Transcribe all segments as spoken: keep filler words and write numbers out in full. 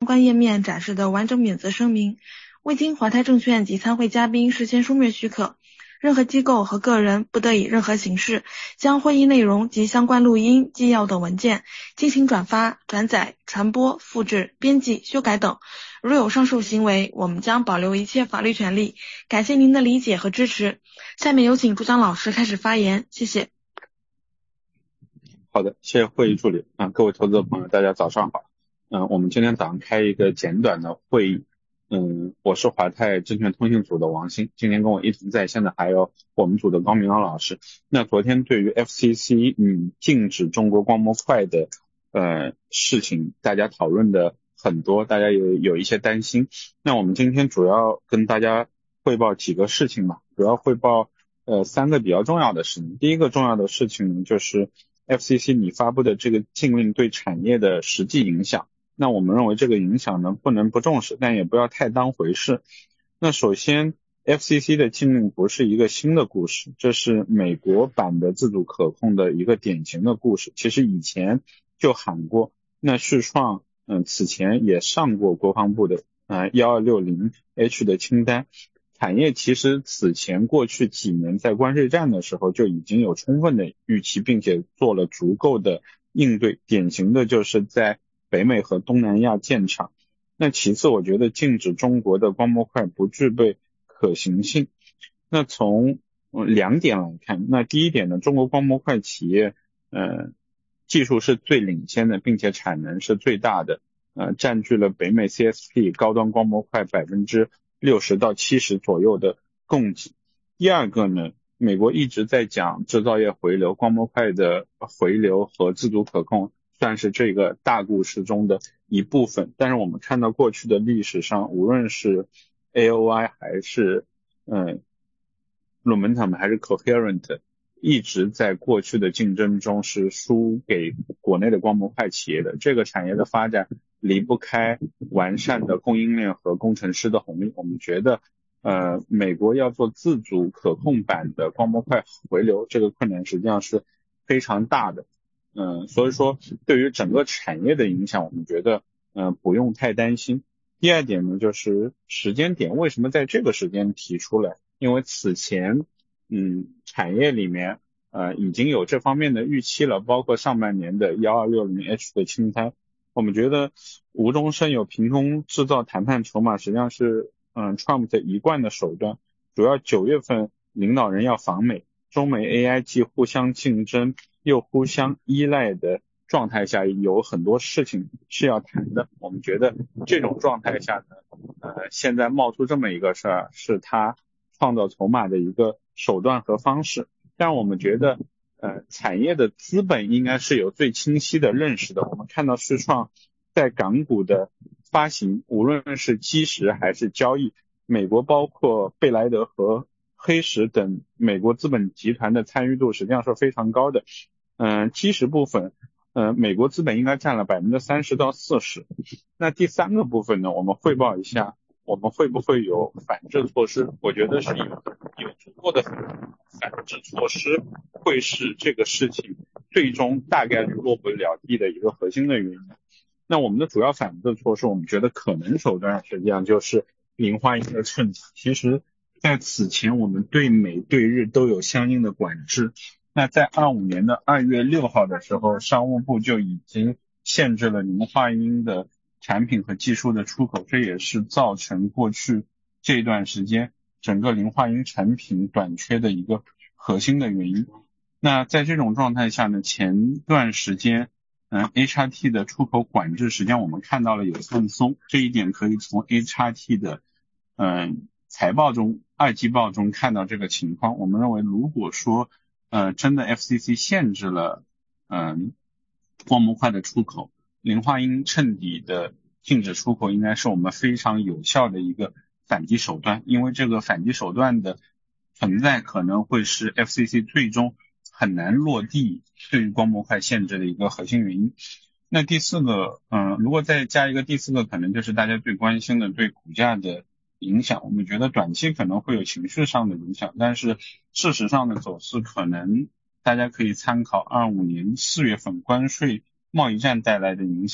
关页面展示的完整免责声明，未经华泰证券及参会嘉宾事先书面许可，任何机构和个人不得以任何形式将会议内容及相关录音、纪要等文件进行转发、转载、传播、复制、编辑、修改等。如有上述行为，我们将保留一切法律权利。感谢您的理解和支持。下面有请主讲老师开始发言，谢谢。 好的，谢谢会议助理。嗯，各位投资者朋友，大家早上好。嗯，我们今天早上开一个简短的会议。嗯，我是华泰证券通信组的王鑫，今天跟我一同在线的还有我们组的高明阳老师。那昨天对于 F C C 嗯禁止中国光模块的呃事情，大家讨论的很多，大家有有一些担心。那我们今天主要跟大家汇报几个事情吧，主要汇报呃三个比较重要的事情。第一个重要的事情就是 F C C 你发布的这个禁令对产业的实际影响。那我们认为这个影响呢不能不重视，但也不要太当回事。那首先 F C C 的禁令不是一个新的故事，这是美国版的自主可控的一个典型的故事。其实以前就喊过，那世创嗯此前也上过国防部的呃一二六零 H 的清单。产业其实此前过去几年在关税战的时候就已经有充分的预期，并且做了足够的应对，典型的就是在北美和东南亚建厂。那其次我觉得禁止中国的光模块不具备可行性。那从、呃、两点来看，那第一点呢，中国光模块企业呃技术是最领先的，并且产能是最大的，呃占据了北美 C S P 高端光模块百分之六十到七十左右的供给。第二个呢，美国一直在讲制造业回流，光模块的回流和自主可控算是这个大故事中的一部分。但是我们看到过去的历史上，无论是 A O I 还是嗯 Lumentum 还是 Coherent， 一直在过去的竞争中是输给国内的光模块企业的。这个产业的发展离不开完善的供应链和工程师的红利。我们觉得呃，美国要做自主可控版的光模块回流，这个困难实际上是非常大的。嗯，所以说对于整个产业的影响，我们觉得嗯、呃、不用太担心。第二点呢，就是时间点，为什么在这个时间提出来？因为此前嗯产业里面呃已经有这方面的预期了，包括上半年的一二六零 H 的清单。我们觉得无中生有，凭空制造谈判筹码，实际上是嗯 Trump 的一贯的手段。主要九月份领导人要访美，中美 A I 既互相竞争又互相依赖的状态下，有很多事情是要谈的。我们觉得这种状态下呢，呃，现在冒出这么一个事儿，是他创造筹码的一个手段和方式。但我们觉得呃，产业的资本应该是有最清晰的认识的。我们看到世创在港股的发行，无论是基石还是交易，美国包括贝莱德和黑石等美国资本集团的参与度实际上是非常高的。嗯、呃，基石部分呃，美国资本应该占了百分之三十到四十。那第三个部分呢，我们汇报一下我们会不会有反制措施。我觉得是有有足够的反制措施会是这个事情最终大概率落不了地的一个核心的原因。那我们的主要反制措施，我们觉得可能手段实际上就是零化英的趁机。其实在此前我们对美对日都有相应的管制。那在二五年的二月六号的时候，商务部就已经限制了零化英的产品和技术的出口，这也是造成过去这段时间整个零化英产品短缺的一个核心的原因。那在这种状态下呢，前段时间嗯 H R T 的出口管制实际上我们看到了有放松，这一点可以从 H R T 的嗯财报中二季报中看到这个情况。我们认为如果说呃真的 F C C 限制了嗯光模块的出口，零化英衬底的禁止出口应该是我们非常有效的一个反击手段。因为这个反击手段的存在可能会是 F C C 最终很难落地对于光模块限制的一个核心原因。那第四个嗯、呃，如果再加一个第四个，可能就是大家最关心的对股价的影响。我们觉得短期可能会有情绪上的影响，但是事实上的走势可能大家可以参考二五年四月份关税贸易战带来的影响。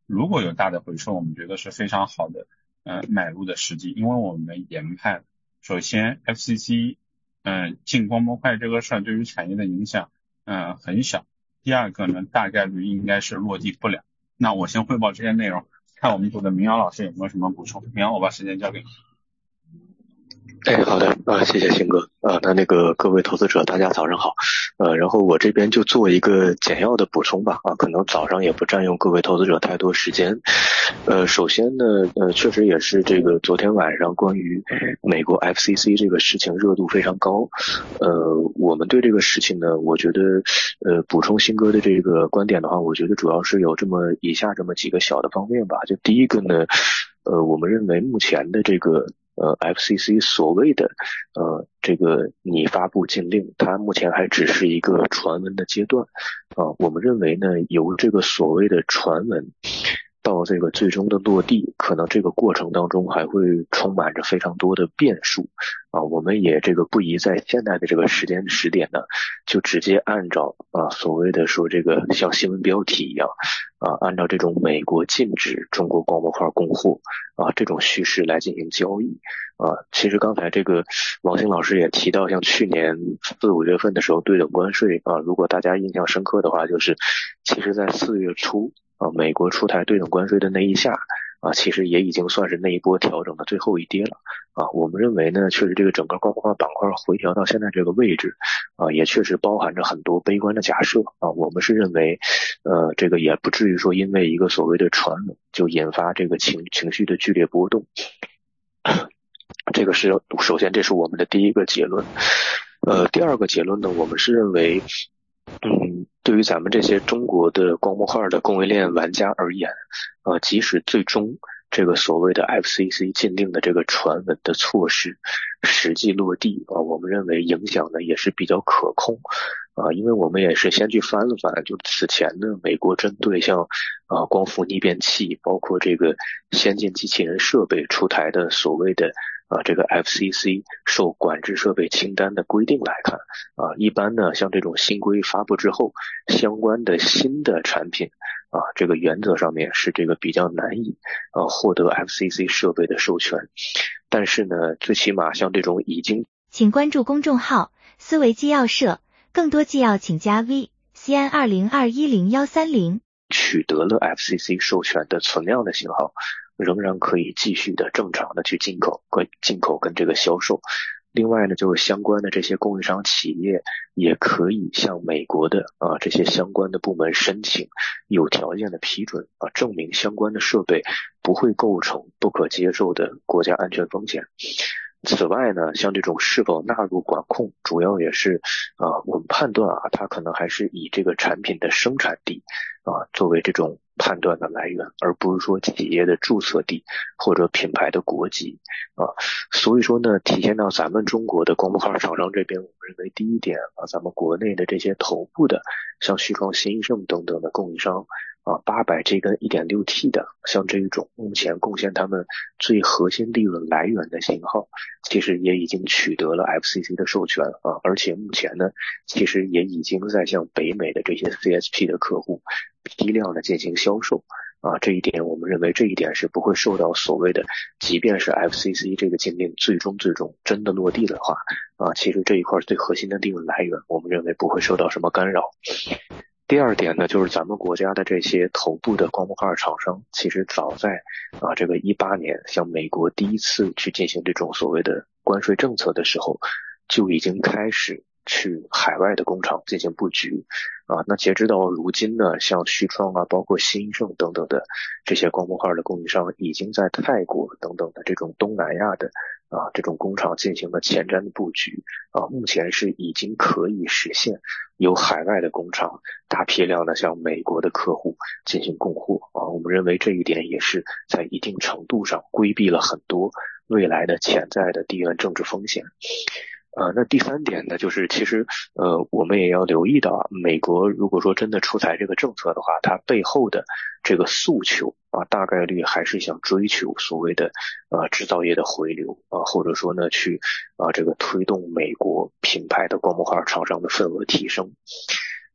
如果有大的回收，我们觉得是非常好的呃买入的时机，因为我们研判，首先 F C C 嗯、呃、禁光模块这个事儿对于产业的影响嗯、呃、很小，第二个呢大概率应该是落地不了。那我先汇报这些内容，看我们组的明瑶老师有没有什么补充。明瑶，我把时间交给你。 哎，好的啊，谢谢鑫哥啊。那那个各位投资者，大家早上好。呃，然后我这边就做一个简要的补充吧啊，可能早上也不占用各位投资者太多时间。呃，首先呢，呃，确实也是这个昨天晚上关于美国 F C C 这个事情热度非常高。呃，我们对这个事情呢，我觉得呃补充鑫哥的这个观点的话，我觉得主要是有这么以下这么几个小的方面吧。就第一个呢，呃，我们认为目前的这个呃 F C C 所谓的呃这个拟发布禁令，它目前还只是一个传闻的阶段啊、呃。我们认为呢，由这个所谓的传闻到这个最终的落地，可能这个过程当中还会充满着非常多的变数啊。我们也这个不宜在现在的这个时间时点呢，就直接按照啊所谓的说这个像新闻标题一样啊，按照这种美国禁止中国光模块供货啊这种叙事来进行交易啊。其实刚才这个王兴老师也提到，像去年四五月份的时候对等关税啊，如果大家印象深刻的话，就是其实在四月初啊，美国出台对等关税的那一下啊，其实也已经算是那一波调整的最后一跌了啊。我们认为呢，确实这个整个光模块板块回调到现在这个位置啊，也确实包含着很多悲观的假设啊。我们是认为，呃，这个也不至于说因为一个所谓的传闻就引发这个情情绪的剧烈波动。这个是首先，这是我们的第一个结论。呃，第二个结论呢，我们是认为，嗯，对于咱们这些中国的光模块的供应链玩家而言，呃，即使最终这个所谓的 F C C 禁令的这个传闻的措施实际落地啊，我们认为影响呢也是比较可控啊，因为我们也是先去翻了翻，就此前呢，美国针对像啊光伏逆变器，包括这个先进机器人设备出台的所谓的啊，这个 F C C 受管制设备清单的规定来看啊，一般呢，像这种新规发布之后，相关的新的产品啊，这个原则上面是这个比较难以啊获得 F C C 设备的授权。但是呢，最起码像这种已经， 请关注公众号思维纪要社，更多纪要请加 V C N 二零二一零一三零。 取得了 F C C 授权的存量的型号，仍然可以继续的正常的去进口跟进口跟这个销售。另外呢，就是相关的这些供应商企业也可以向美国的啊这些相关的部门申请有条件的批准啊，证明相关的设备不会构成不可接受的国家安全风险。此外呢，像这种是否纳入管控，主要也是啊，我们判断啊，它可能还是以这个产品的生产地啊作为这种判断的来源，而不是说企业的注册地或者品牌的国籍啊。所以说呢，体现到咱们中国的光模块厂商这边，我们认为第一点啊，咱们国内的这些头部的像旭创、新盛等等的供应商啊，八百 G 跟 一点六 T 的，像这种目前贡献他们最核心利润来源的型号，其实也已经取得了 F C C 的授权啊，而且目前呢，其实也已经在向北美的这些 C S P 的客户批量的进行销售啊，这一点我们认为这一点是不会受到所谓的，即便是 F C C 这个禁令最终最终真的落地的话啊，其实这一块最核心的利润来源，我们认为不会受到什么干扰。第二点呢，就是咱们国家的这些头部的光模块厂商，其实早在啊这个一八年，像美国第一次去进行这种所谓的关税政策的时候，就已经开始去海外的工厂进行布局啊。那截止到如今呢，像旭创啊，包括新盛等等的这些光模块的供应商，已经在泰国等等的这种东南亚的啊这种工厂进行了前瞻的布局啊，目前是已经可以实现由海外的工厂大批量的向美国的客户进行供货啊。我们认为这一点也是在一定程度上规避了很多未来的潜在的地缘政治风险。呃，那第三点呢，就是其实呃，我们也要留意到啊，美国如果说真的出台这个政策的话，它背后的这个诉求啊，大概率还是想追求所谓的呃制造业的回流啊，或者说呢去啊这个推动美国品牌的光模块厂商的份额提升。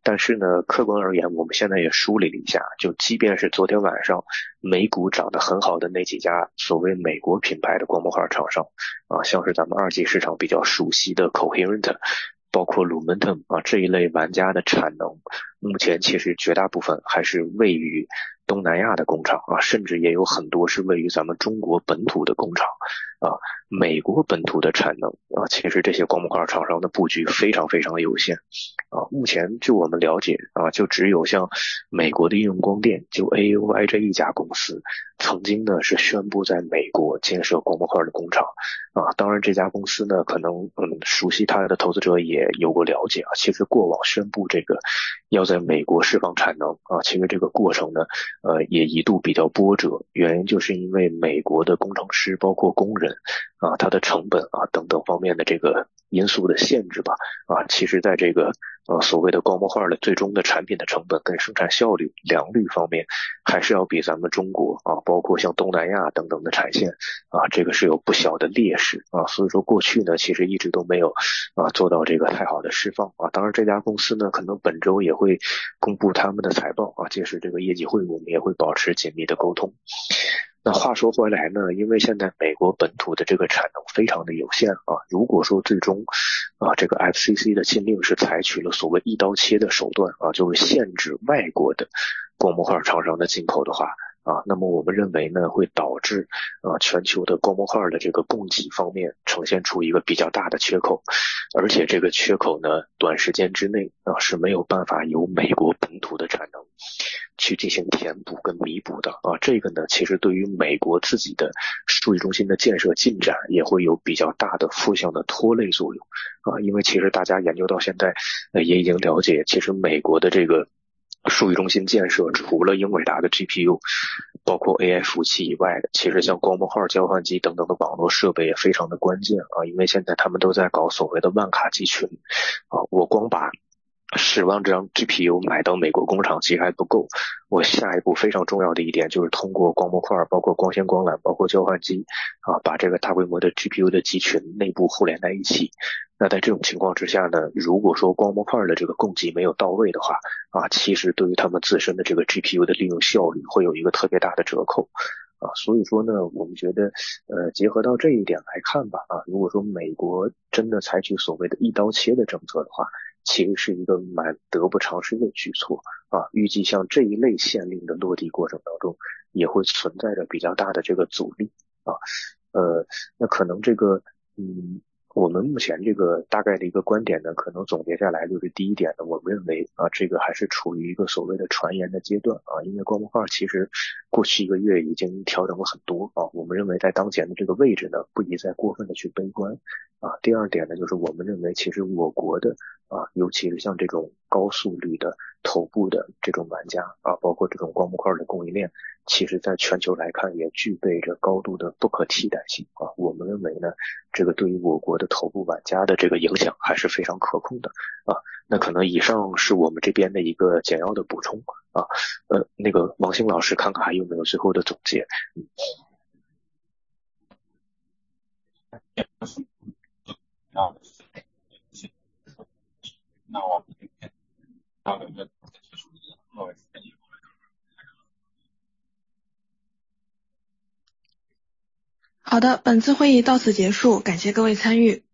但是呢，客观而言，我们现在也梳理了一下，就即便是昨天晚上美股涨得很好的那几家所谓美国品牌的光模块厂商啊，像是咱们二级市场比较熟悉的 Coherent， 包括 Lumentum 啊这一类玩家的产能，目前其实绝大部分还是位于东南亚的工厂啊，甚至也有很多是位于咱们中国本土的工厂啊。美国本土的产能啊，其实这些光模块厂商的布局非常非常有限啊。目前就我们了解啊，就只有像美国的应用光电，就 A U I 这一家公司，曾经呢是宣布在美国建设光模块的工厂啊。当然这家公司呢，可能嗯熟悉它的投资者也有过了解啊。其实过往宣布这个要在美国释放产能啊，其实这个过程呢，呃也一度比较波折，原因就是因为美国的工程师包括工人啊，它的成本啊等等方面的这个因素的限制吧啊，其实在这个呃所谓的光模块的最终的产品的成本跟生产效率、良率方面，还是要比咱们中国啊，包括像东南亚等等的产线啊，这个是有不小的劣势啊。所以说过去呢，其实一直都没有啊做到这个太好的释放啊。当然这家公司呢，可能本周也会公布他们的财报啊，届时这个业绩会我们也会保持紧密的沟通。那话说回来呢，因为现在美国本土的这个产能非常的有限啊，如果说最终啊这个 F C C 的禁令是采取了所谓一刀切的手段啊，就是限制外国的光模块厂商的进口的话啊，那么我们认为呢，会导致啊全球的光模块的这个供给方面呈现出一个比较大的缺口，而且这个缺口呢，短时间之内啊是没有办法由美国本土的产能去进行填补跟弥补的啊。这个呢，其实对于美国自己的数据中心的建设进展也会有比较大的负向的拖累作用啊。因为其实大家研究到现在，呃，也已经了解，其实美国的这个数据中心建设除了英伟达的 G P U， 包括 A I 服务器以外的，其实像光模块、交换机等等的网络设备也非常的关键啊。因为现在他们都在搞所谓的万卡集群啊，我光把十万张 G P U 买到美国工厂其实还不够，我下一步非常重要的一点就是通过光模块，包括光纤光缆，包括交换机啊，把这个大规模的 G P U 的集群内部互联在一起。那在这种情况之下呢，如果说光模块的这个供给没有到位的话啊，其实对于他们自身的这个 G P U 的利用效率会有一个特别大的折扣啊。所以说呢，我们觉得呃结合到这一点来看吧啊，如果说美国真的采取所谓的一刀切的政策的话，其实是一个蛮得不偿失的举措啊。预计像这一类限令的落地过程当中，也会存在着比较大的这个阻力啊。呃，那可能这个嗯。我们目前这个大概的一个观点呢，可能总结下来就是第一点呢，我们认为啊，这个还是处于一个所谓的传言的阶段啊，因为光模块其实过去一个月已经调整了很多啊，我们认为在当前的这个位置呢，不宜再过分的去悲观啊。第二点呢，就是我们认为其实我国的啊，尤其是像这种高速率的头部的这种玩家啊，包括这种光模块的供应链，其实在全球来看也具备着高度的不可替代性啊。我们认为呢，这个对于我国的头部玩家的这个影响还是非常可控的啊。那可能以上是我们这边的一个简要的补充啊。呃，那个王兴老师，看看还有没有最后的总结？嗯。 那我们今天交流就结束了，各位再见。 好的，本次会议到此结束，感谢各位参与。